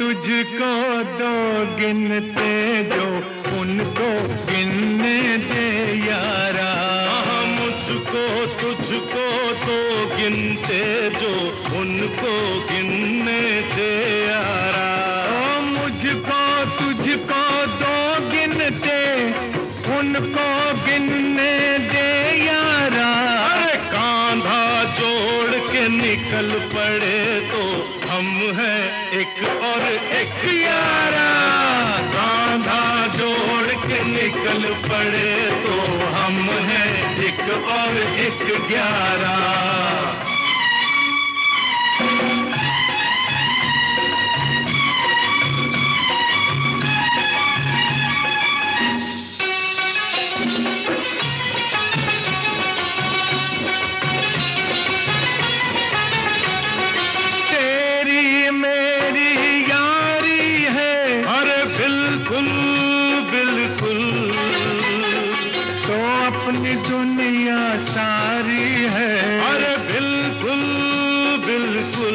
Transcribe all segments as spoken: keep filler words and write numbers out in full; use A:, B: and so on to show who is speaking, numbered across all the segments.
A: तुझको दो गिनते जो उनको गिनने दे यारा।
B: मुझको तुझको दो गिनते जो उनको गिनने दे यारा।
A: ओ मुझको तुझको दो गिनते उनको गिनने दे यारा।
B: अरे कांधा जोड़ के निकल पड़े तो हम हैं एक और एक यारा। कांधा जोड़ के निकल पड़े तो हम हैं एक और एक ग्यारह।
A: अपनी दुनिया सारी है।
B: अरे बिल्कुल बिल्कुल।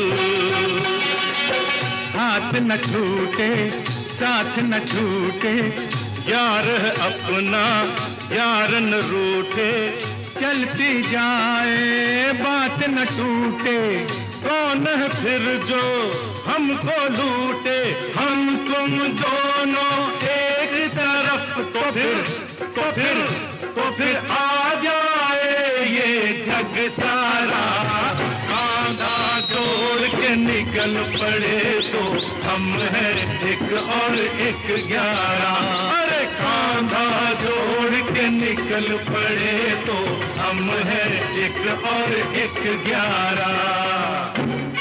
A: हाथ न छूटे साथ न छूटे,
B: यार है अपना यार न रूठे।
A: चलती जाए बात न टूटे,
B: कौन है फिर जो हमको लूटे। हम तुम दोनों एक तरफ तो फिर तो फिर तो फिर आ जाए ये जग सारा। कांधा जोड़ के निकल पड़े तो हम हैं एक और एक ग्यारह। अरे कांधा जोड़ के निकल पड़े तो हम हैं एक और एक ग्यारह।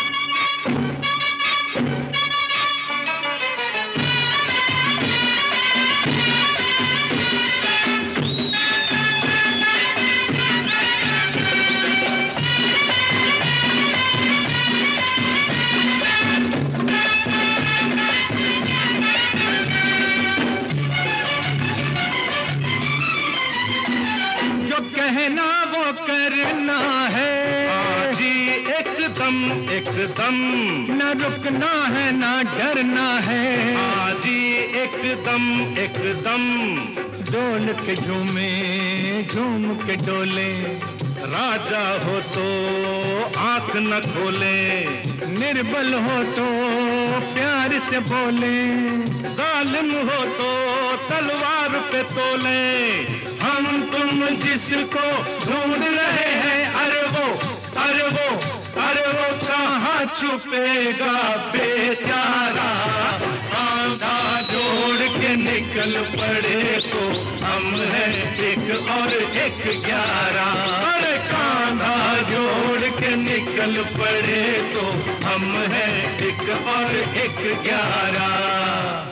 A: कहना वो करना है।
B: हाँ जी एकदम एकदम।
A: न रुकना है न डरना है।
B: हाँ जी एकदम एकदम।
A: डोल के झूमे झूम के डोले,
B: राजा हो तो आंख न खोले।
A: निर्बल हो तो प्यार से बोले,
B: जालिम हो तो तलवार पे तोले। हम तुम जिसको ढूंढ रहे हैं, अरे वो अरे वो अरे वो कहाँ छुपेगा बेचारा। कांधा जोड़ के निकल पड़े तो हम हैं एक और एक ग्यारह। अरे कांधा जोड़ के निकल पड़े तो हम हैं एक और एक ग्यारह।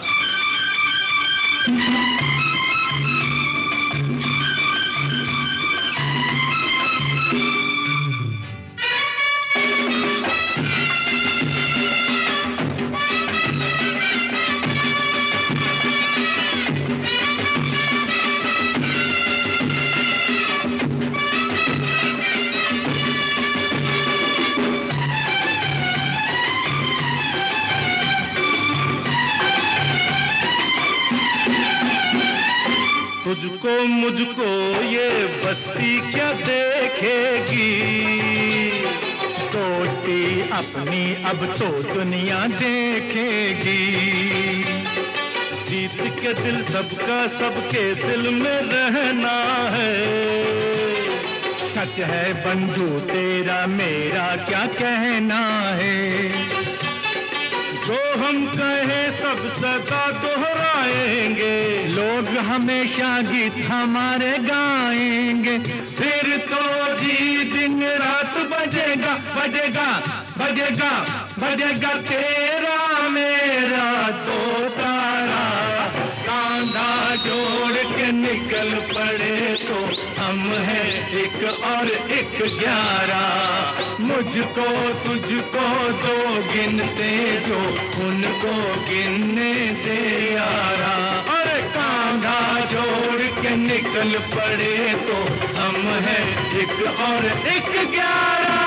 B: तुझको मुझको ये बस्ती क्या देखेगी।
A: सोचती अपनी अब तो दुनिया देखेगी।
B: जीत के दिल सबका सबके दिल में रहना है।
A: सच है बंधु तेरा मेरा क्या कहना है।
B: जो हम कहे सब सदा दोहराएंगे।
A: लोग हमेशा गीत हमारे गाएंगे।
B: फिर तो जी दिन रात बजेगा बजेगा बजेगा बजेगा तेरा मेरा दो तारा। कांधा जोड़ के निकल पड़े तो हम हैं एक और एक ग्यारह। मुझको तुझको दो गिनते जो उनको गिनने दे यारा। अरे कांधा जोड़ के निकल पड़े तो हम हैं एक और एक ग्यारह।